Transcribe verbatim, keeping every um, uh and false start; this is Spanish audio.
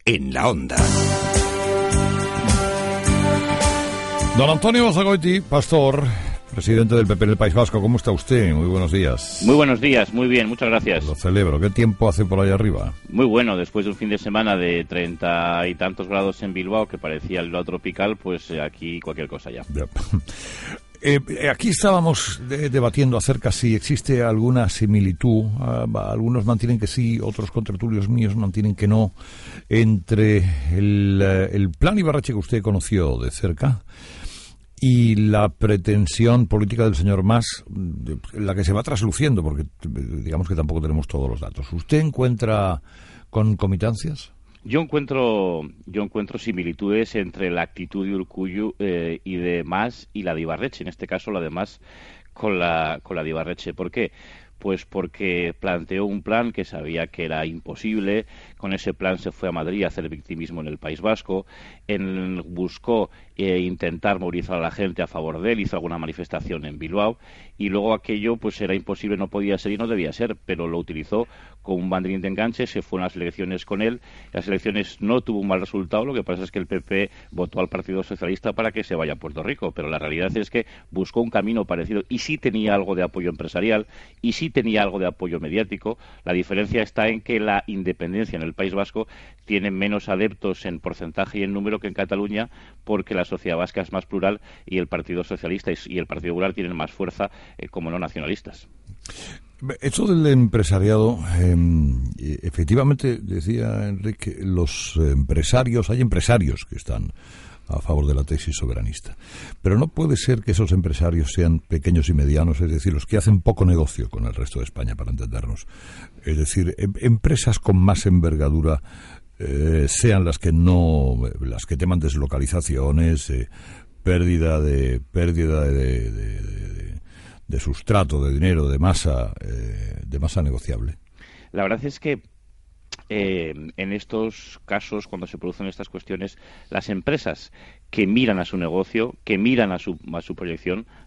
en la Onda. Don Antonio Basagoiti, pastor, presidente del P P en el País Vasco, ¿cómo está usted? Muy buenos días. Muy buenos días, muy bien, muchas gracias. Lo celebro. ¿Qué tiempo hace por ahí arriba? Muy bueno, después de un fin de semana de treinta y tantos grados en Bilbao, que parecía el lado tropical, pues eh, aquí cualquier cosa ya. ya. Eh, aquí estábamos de, debatiendo acerca si existe alguna similitud, uh, algunos mantienen que sí, otros contertulios míos mantienen que no, entre el, uh, el plan Ibarretxe que usted conoció de cerca y la pretensión política del señor Mas, la que se va trasluciendo, porque digamos que tampoco tenemos todos los datos. ¿Usted encuentra concomitancias? Yo encuentro yo encuentro similitudes entre la actitud de Urkullu eh, y de Mas y la de Ibarretxe, en este caso la de Mas con la, con la de Ibarretxe. ¿Por qué? Pues porque planteó un plan que sabía que era imposible. Con ese plan se fue a Madrid a hacer victimismo en el País Vasco, en, buscó eh, intentar movilizar a la gente a favor de él, hizo alguna manifestación en Bilbao y luego aquello pues era imposible, no podía ser y no debía ser, pero lo utilizó como un banderín de enganche, se fue a las elecciones con él, las elecciones no tuvo un mal resultado, lo que pasa es que el P P votó al Partido Socialista para que se vaya a Puerto Rico, pero la realidad es que buscó un camino parecido y sí tenía algo de apoyo empresarial y sí tenía algo de apoyo mediático. La diferencia está en que la independencia en el País Vasco tiene menos adeptos en porcentaje y en número que en Cataluña, porque la sociedad vasca es más plural y el Partido Socialista y el Partido Popular tienen más fuerza eh, como no nacionalistas. Eso del empresariado, eh, efectivamente, decía Enrique, los empresarios, hay empresarios que están a favor de la tesis soberanista, pero no puede ser que esos empresarios sean pequeños y medianos, es decir, los que hacen poco negocio con el resto de España, para entendernos. Es decir, em- empresas con más envergadura eh, sean las que no, las que teman deslocalizaciones, eh, pérdida de pérdida de, de, de, de, de sustrato, de dinero, de masa, eh, de masa negociable. La verdad es que Eh, en estos casos, cuando se producen estas cuestiones, las empresas que miran a su negocio, que miran a su, a su proyección,